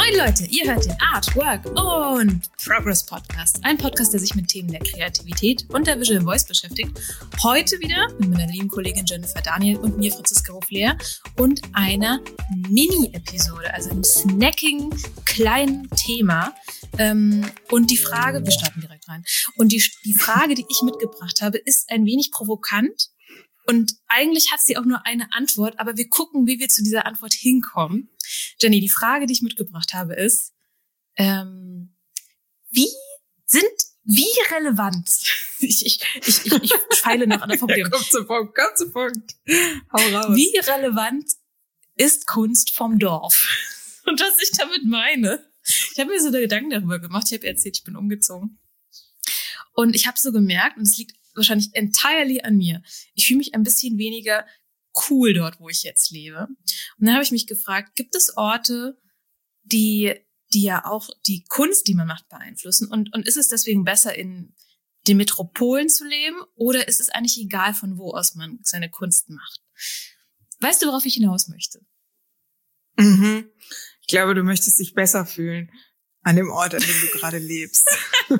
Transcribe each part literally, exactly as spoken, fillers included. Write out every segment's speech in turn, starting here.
Moin Leute, ihr hört den Art, Work und Progress Podcast. Ein Podcast, der sich mit Themen der Kreativität und der Visual Voice beschäftigt. Heute wieder mit meiner lieben Kollegin Jennifer Daniel und mir, Franziska Hoflehr, und einer Mini-Episode, also einem snacking kleinen Thema. Und die Frage, wir starten direkt rein, und die, die Frage, die ich mitgebracht habe, ist ein wenig provokant. Und eigentlich hat sie auch nur eine Antwort, aber wir gucken, wie wir zu dieser Antwort hinkommen. Jenny, die Frage, die ich mitgebracht habe, ist, ähm, wie sind, wie relevant, ich, ich, ich, ich, ich feile noch an der Formulierung. Ja, komm zu Punkt, komm zu Punkt. Hau raus. Wie relevant ist Kunst vom Dorf? Und was ich damit meine, ich habe mir so Gedanken darüber gemacht, ich habe erzählt, ich bin umgezogen. Und ich habe so gemerkt, und es liegt wahrscheinlich entirely an mir. Ich fühle mich ein bisschen weniger cool dort, wo ich jetzt lebe. Und dann habe ich mich gefragt, gibt es Orte, die, die ja auch die Kunst, die man macht, beeinflussen? Und, und ist es deswegen besser, in den Metropolen zu leben? Oder ist es eigentlich egal, von wo aus man seine Kunst macht? Weißt du, worauf ich hinaus möchte? Mhm. Ich glaube, du möchtest dich besser fühlen an dem Ort, an dem du gerade lebst.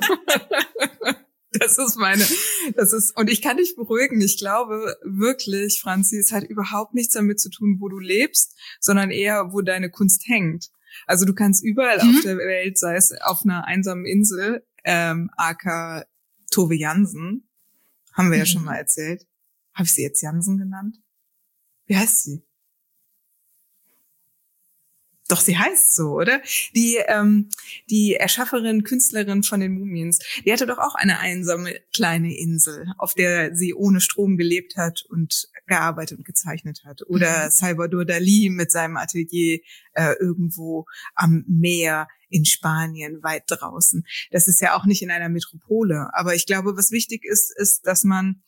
Das ist meine, das ist, und ich kann dich beruhigen. Ich glaube wirklich, Franzi, es hat überhaupt nichts damit zu tun, wo du lebst, sondern eher, wo deine Kunst hängt. Also du kannst überall mhm. auf der Welt, sei es auf einer einsamen Insel, ähm, aka Tove Jansson, haben wir mhm. ja schon mal erzählt. Habe ich sie jetzt Jansson genannt? Wie heißt sie? Doch, sie heißt so, oder? Die ähm, die Erschafferin, Künstlerin von den Mumiens, die hatte doch auch eine einsame kleine Insel, auf der sie ohne Strom gelebt hat und gearbeitet und gezeichnet hat. Oder mhm. Salvador Dalí mit seinem Atelier äh, irgendwo am Meer in Spanien, weit draußen. Das ist ja auch nicht in einer Metropole. Aber ich glaube, was wichtig ist, ist, dass man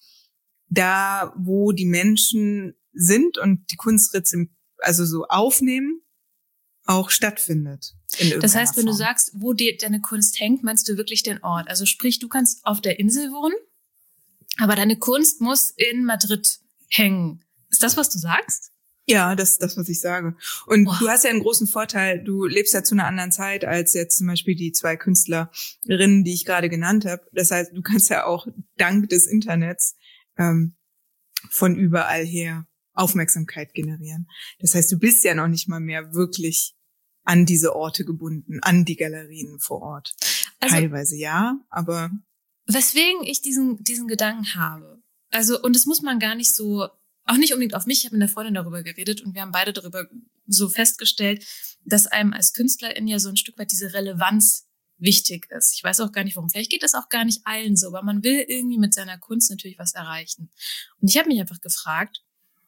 da, wo die Menschen sind und die Kunst also so aufnehmen, auch stattfindet. Das heißt, wenn Form. Du sagst, wo die, deine Kunst hängt, meinst du wirklich den Ort? Also sprich, du kannst auf der Insel wohnen, aber deine Kunst muss in Madrid hängen. Ist das, was du sagst? Ja, das ist das, was ich sage. Und Boah. Du hast ja einen großen Vorteil, du lebst ja zu einer anderen Zeit als jetzt zum Beispiel die zwei Künstlerinnen, die ich gerade genannt habe. Das heißt, du kannst ja auch dank des Internets ähm, von überall her Aufmerksamkeit generieren. Das heißt, du bist ja noch nicht mal mehr wirklich an diese Orte gebunden, an die Galerien vor Ort. Also, teilweise ja, aber weswegen ich diesen diesen Gedanken habe, also und das muss man gar nicht so, auch nicht unbedingt auf mich, ich habe mit einer Freundin darüber geredet und wir haben beide darüber so festgestellt, dass einem als Künstlerin ja so ein Stück weit diese Relevanz wichtig ist. Ich weiß auch gar nicht, warum. Vielleicht geht das auch gar nicht allen so, aber man will irgendwie mit seiner Kunst natürlich was erreichen. Und ich habe mich einfach gefragt,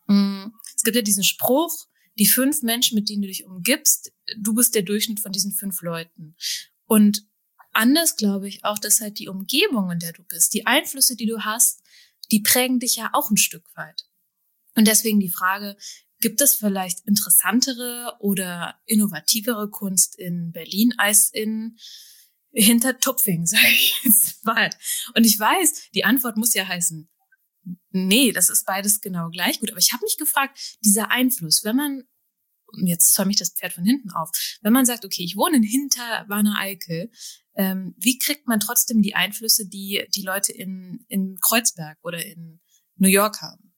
es gibt ja diesen Spruch, die fünf Menschen, mit denen du dich umgibst, du bist der Durchschnitt von diesen fünf Leuten. Und anders glaube ich auch, dass halt die Umgebung, in der du bist, die Einflüsse, die du hast, die prägen dich ja auch ein Stück weit. Und deswegen die Frage, gibt es vielleicht interessantere oder innovativere Kunst in Berlin als in Hintertupfing, sage ich jetzt mal. Und ich weiß, die Antwort muss ja heißen, nee, das ist beides genau gleich gut. Aber ich habe mich gefragt, dieser Einfluss, wenn man, jetzt zäume ich das Pferd von hinten auf, wenn man sagt, okay, ich wohne in Hinterwanne-Eickel, ähm, wie kriegt man trotzdem die Einflüsse, die die Leute in, in Kreuzberg oder in New York haben?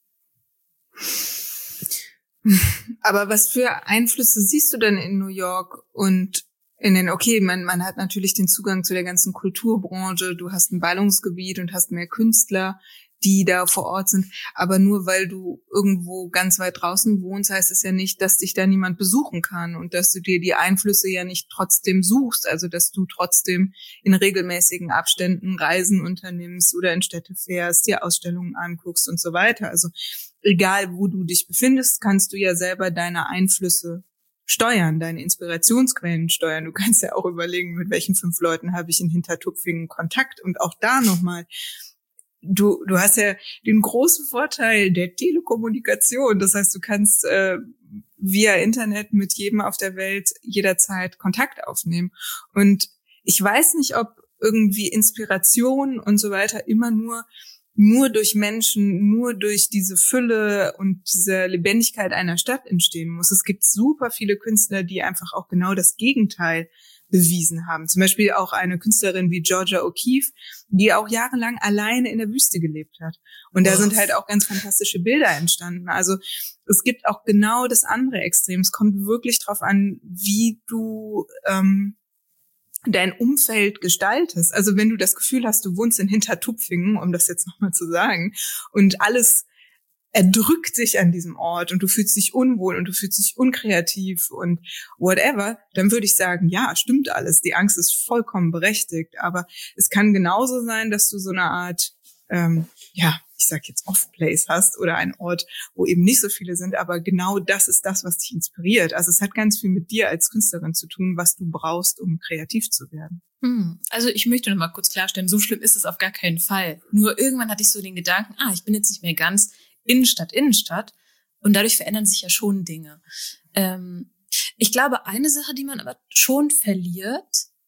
Aber was für Einflüsse siehst du denn in New York und in den, okay, man, man hat natürlich den Zugang zu der ganzen Kulturbranche, du hast ein Ballungsgebiet und hast mehr Künstler, die da vor Ort sind. Aber nur weil du irgendwo ganz weit draußen wohnst, heißt es ja nicht, dass dich da niemand besuchen kann und dass du dir die Einflüsse ja nicht trotzdem suchst. Also, dass du trotzdem in regelmäßigen Abständen Reisen unternimmst oder in Städte fährst, dir Ausstellungen anguckst und so weiter. Also, egal wo du dich befindest, kannst du ja selber deine Einflüsse steuern, deine Inspirationsquellen steuern. Du kannst ja auch überlegen, mit welchen fünf Leuten habe ich in Hintertupfingen Kontakt und auch da nochmal. Du, du hast ja den großen Vorteil der Telekommunikation. Das heißt, du kannst äh, via Internet mit jedem auf der Welt jederzeit Kontakt aufnehmen. Und ich weiß nicht, ob irgendwie Inspiration und so weiter immer nur nur durch Menschen, nur durch diese Fülle und diese Lebendigkeit einer Stadt entstehen muss. Es gibt super viele Künstler, die einfach auch genau das Gegenteil bewiesen haben. Zum Beispiel auch eine Künstlerin wie Georgia O'Keeffe, die auch jahrelang alleine in der Wüste gelebt hat. Und da sind halt auch ganz fantastische Bilder entstanden. Also es gibt auch genau das andere Extrem. Es kommt wirklich drauf an, wie du ähm, dein Umfeld gestaltest. Also wenn du das Gefühl hast, du wohnst in Hintertupfingen, um das jetzt nochmal zu sagen, und alles erdrückt sich an diesem Ort und du fühlst dich unwohl und du fühlst dich unkreativ und whatever, dann würde ich sagen, ja, stimmt alles. Die Angst ist vollkommen berechtigt. Aber es kann genauso sein, dass du so eine Art, ähm, ja, ich sag jetzt Off-Place hast oder einen Ort, wo eben nicht so viele sind. Aber genau das ist das, was dich inspiriert. Also es hat ganz viel mit dir als Künstlerin zu tun, was du brauchst, um kreativ zu werden. Hm. Also ich möchte noch mal kurz klarstellen, so schlimm ist es auf gar keinen Fall. Nur irgendwann hatte ich so den Gedanken, ah, ich bin jetzt nicht mehr ganz Innenstadt, Innenstadt. Und dadurch verändern sich ja schon Dinge. Ähm, ich glaube, eine Sache, die man aber schon verliert,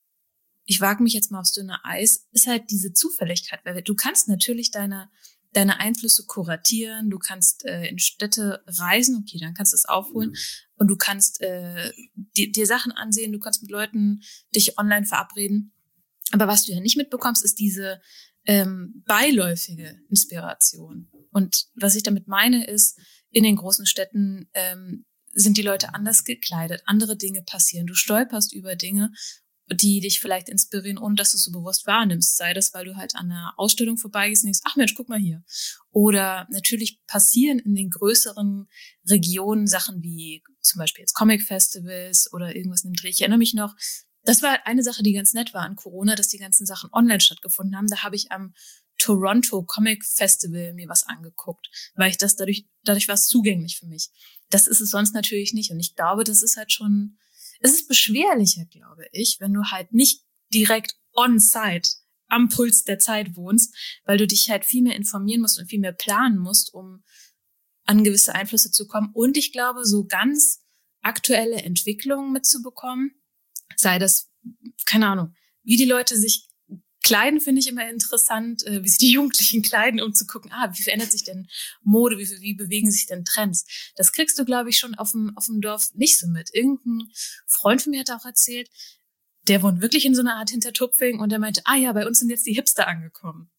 ich wage mich jetzt mal aufs dünne Eis, ist halt diese Zufälligkeit. Weil du kannst natürlich deine, deine Einflüsse kuratieren, du kannst äh, in Städte reisen, okay, dann kannst du es aufholen. Und du kannst äh, dir, dir Sachen ansehen, du kannst mit Leuten dich online verabreden. Aber was du ja nicht mitbekommst, ist diese ähm, beiläufige Inspiration. Und was ich damit meine, ist, in den großen Städten ähm, sind die Leute anders gekleidet, andere Dinge passieren. Du stolperst über Dinge, die dich vielleicht inspirieren, ohne dass du es so bewusst wahrnimmst. Sei das, weil du halt an einer Ausstellung vorbeigehst und denkst, ach Mensch, guck mal hier. Oder natürlich passieren in den größeren Regionen Sachen wie zum Beispiel jetzt Comic-Festivals oder irgendwas in dem Dreh. Ich erinnere mich noch, das war eine Sache, die ganz nett war an Corona, dass die ganzen Sachen online stattgefunden haben. Da habe ich am Toronto Comic Festival mir was angeguckt, weil ich das dadurch, dadurch war es zugänglich für mich. Das ist es sonst natürlich nicht. Und ich glaube, das ist halt schon, es ist beschwerlicher, glaube ich, wenn du halt nicht direkt on-site am Puls der Zeit wohnst, weil du dich halt viel mehr informieren musst und viel mehr planen musst, um an gewisse Einflüsse zu kommen. Und ich glaube, so ganz aktuelle Entwicklungen mitzubekommen, sei das, keine Ahnung, wie die Leute sich kleiden, finde ich immer interessant, wie sich die Jugendlichen kleiden, um zu gucken, ah, wie verändert sich denn Mode, wie, wie bewegen sich denn Trends? Das kriegst du, glaube ich, schon auf dem, auf dem Dorf nicht so mit. Irgendein Freund von mir hat auch erzählt, der wohnt wirklich in so einer Art Hintertupfing und der meinte, ah ja, bei uns sind jetzt die Hipster angekommen.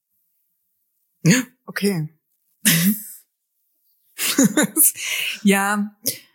Ja, okay. Ja,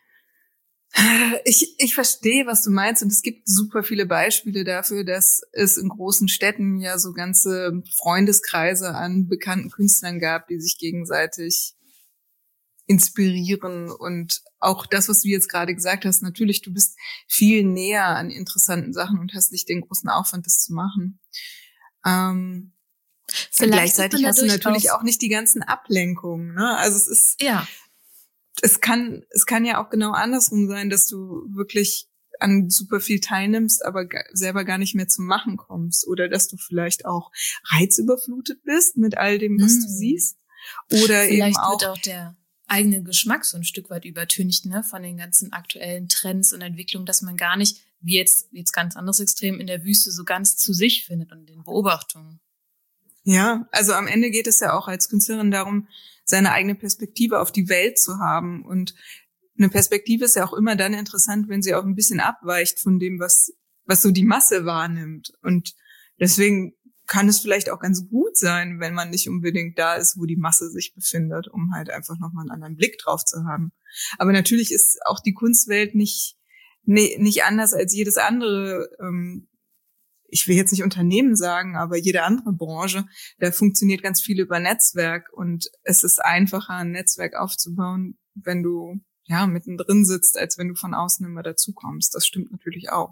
Ich, ich verstehe, was du meinst, und es gibt super viele Beispiele dafür, dass es in großen Städten ja so ganze Freundeskreise an bekannten Künstlern gab, die sich gegenseitig inspirieren. Und auch das, was du jetzt gerade gesagt hast, natürlich, du bist viel näher an interessanten Sachen und hast nicht den großen Aufwand, das zu machen. Ähm, gleichzeitig hast du natürlich auch nicht die ganzen Ablenkungen, ne? Also es ist, ja. Es kann, es kann ja auch genau andersrum sein, dass du wirklich an super viel teilnimmst, aber selber gar nicht mehr zum Machen kommst. Oder dass du vielleicht auch reizüberflutet bist mit all dem, was mm. du siehst. Oder vielleicht eben auch, wird auch der eigene Geschmack so ein Stück weit übertüncht, ne, von den ganzen aktuellen Trends und Entwicklungen, dass man gar nicht, wie jetzt, jetzt ganz anderes Extrem, in der Wüste so ganz zu sich findet und den Beobachtungen. Ja, also am Ende geht es ja auch als Künstlerin darum, seine eigene Perspektive auf die Welt zu haben. Und eine Perspektive ist ja auch immer dann interessant, wenn sie auch ein bisschen abweicht von dem, was, was so die Masse wahrnimmt. Und deswegen kann es vielleicht auch ganz gut sein, wenn man nicht unbedingt da ist, wo die Masse sich befindet, um halt einfach nochmal einen anderen Blick drauf zu haben. Aber natürlich ist auch die Kunstwelt nicht, nee, nicht anders als jedes andere, ähm, ich will jetzt nicht Unternehmen sagen, aber jede andere Branche, da funktioniert ganz viel über Netzwerk und es ist einfacher, ein Netzwerk aufzubauen, wenn du ja mittendrin sitzt, als wenn du von außen immer dazukommst. Das stimmt natürlich auch.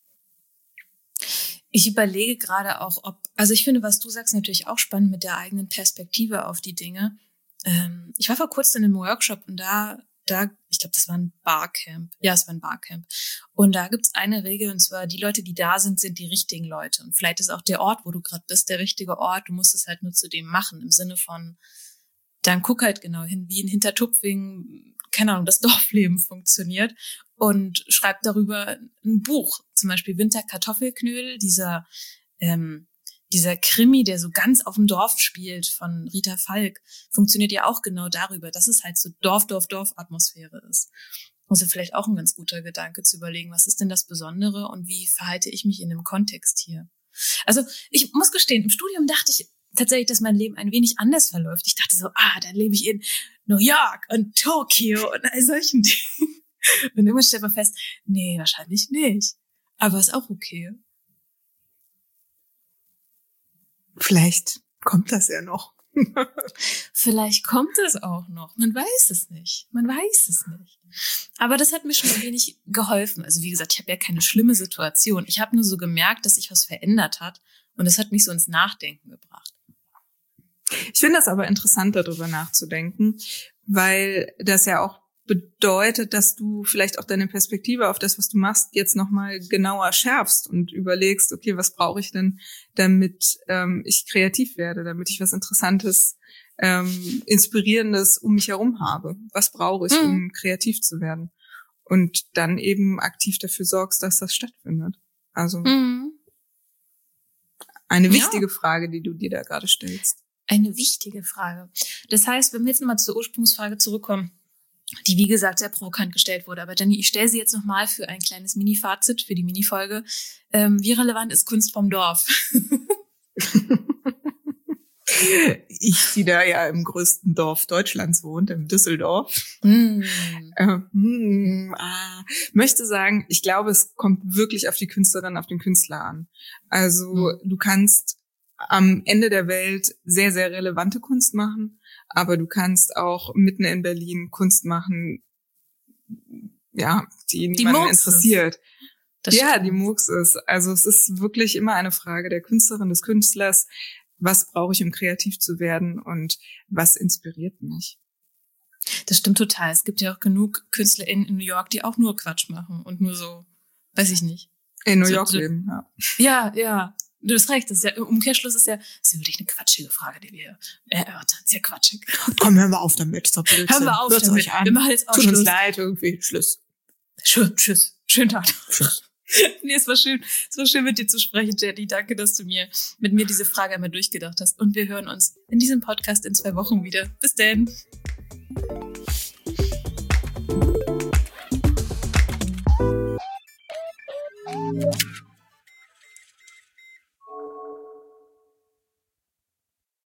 Ich überlege gerade auch, ob, also ich finde, was du sagst, natürlich auch spannend mit der eigenen Perspektive auf die Dinge. Ähm, ich war vor kurzem in einem Workshop und da Da, ich glaube, das war ein Barcamp. Ja, es war ein Barcamp. Und da gibt's eine Regel, und zwar, die Leute, die da sind, sind die richtigen Leute. Und vielleicht ist auch der Ort, wo du gerade bist, der richtige Ort. Du musst es halt nur zu dem machen, im Sinne von, dann guck halt genau hin, wie in Hintertupfingen, keine Ahnung, das Dorfleben funktioniert. Und schreib darüber ein Buch. Zum Beispiel Winterkartoffelknödel, dieser ähm, dieser Krimi, der so ganz auf dem Dorf spielt von Rita Falk, funktioniert ja auch genau darüber, dass es halt so Dorf-Dorf-Dorf-Atmosphäre ist. Also vielleicht auch ein ganz guter Gedanke zu überlegen, was ist denn das Besondere und wie verhalte ich mich in dem Kontext hier? Also ich muss gestehen, im Studium dachte ich tatsächlich, dass mein Leben ein wenig anders verläuft. Ich dachte so, ah, dann lebe ich in New York und Tokio und all solchen Dingen. Und irgendwann stellt man fest, nee, wahrscheinlich nicht. Aber ist auch okay. Vielleicht kommt das ja noch. Vielleicht kommt es auch noch. Man weiß es nicht. Man weiß es nicht. Aber das hat mir schon ein wenig geholfen. Also wie gesagt, ich habe ja keine schlimme Situation. Ich habe nur so gemerkt, dass sich was verändert hat. Und das hat mich so ins Nachdenken gebracht. Ich finde das aber interessant, darüber nachzudenken, weil das ja auch bedeutet, dass du vielleicht auch deine Perspektive auf das, was du machst, jetzt nochmal genauer schärfst und überlegst, okay, was brauche ich denn, damit ähm, ich kreativ werde, damit ich was Interessantes, ähm, Inspirierendes um mich herum habe. Was brauche ich, mhm. um kreativ zu werden? Und dann eben aktiv dafür sorgst, dass das stattfindet. Also mhm. eine wichtige ja. Frage, die du dir da gerade stellst. Eine wichtige Frage. Das heißt, wenn wir jetzt nochmal zur Ursprungsfrage zurückkommen, die, wie gesagt, sehr provokant gestellt wurde. Aber Jenny, ich stelle sie jetzt nochmal für ein kleines Mini-Fazit, für die Mini-Folge. Ähm, wie relevant ist Kunst vom Dorf? Ich, die da ja im größten Dorf Deutschlands wohnt, in Düsseldorf, mm. äh, mm, ah, möchte sagen, ich glaube, es kommt wirklich auf die Künstlerin, auf den Künstler an. Also mm. du kannst am Ende der Welt sehr, sehr relevante Kunst machen, aber du kannst auch mitten in Berlin Kunst machen, ja, die niemanden die interessiert. Das ja, stimmt. Die Murks ist. Also es ist wirklich immer eine Frage der Künstlerin, des Künstlers. Was brauche ich, um kreativ zu werden und was inspiriert mich? Das stimmt total. Es gibt ja auch genug KünstlerInnen in New York, die auch nur Quatsch machen und nur so, weiß ich nicht. In New so, York so, leben, ja. Ja, ja. Du hast recht, das ist ja, im Umkehrschluss ist ja, das ist ja wirklich eine quatschige Frage, die wir erörtern. Sehr quatschig. Komm, hören wir auf damit. So hören wir auf damit. Euch an. Wir machen jetzt auch Tut Schluss. uns leid, irgendwie. Schluss. Schön, tschüss. Schönen Tag. Nee, es war schön, es war schön mit dir zu sprechen, Jenny. Danke, dass du mir, mit mir diese Frage einmal durchgedacht hast. Und wir hören uns in diesem Podcast in zwei Wochen wieder. Bis denn.